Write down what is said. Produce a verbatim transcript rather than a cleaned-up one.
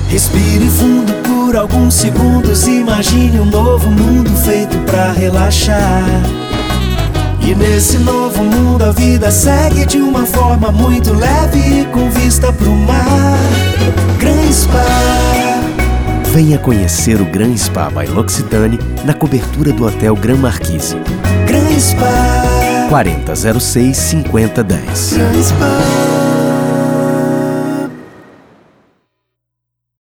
Respire fundo por alguns segundos, imagine um novo mundo feito pra relaxar. E nesse novo mundo a vida segue de uma forma muito leve, com vista pro mar. Gran Spa. Venha conhecer o Gran Spa by L'Occitane na cobertura do Hotel Gran Marquise. Gran Spa. quarenta zero seis cinquenta dez. Gran Spa.